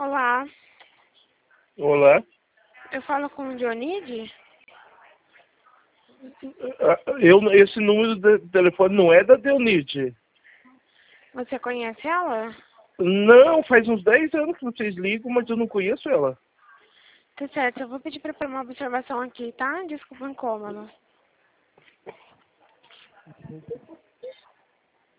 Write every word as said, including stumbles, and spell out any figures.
Olá, Olá. eu falo com o Dionide? Ah, Eu, esse número de telefone não é da Deonide. Você conhece ela? Não, faz uns dez anos que vocês ligam, mas eu não conheço ela. Tá certo, eu vou pedir pra pôr uma observação aqui, tá? Desculpa o incômodo.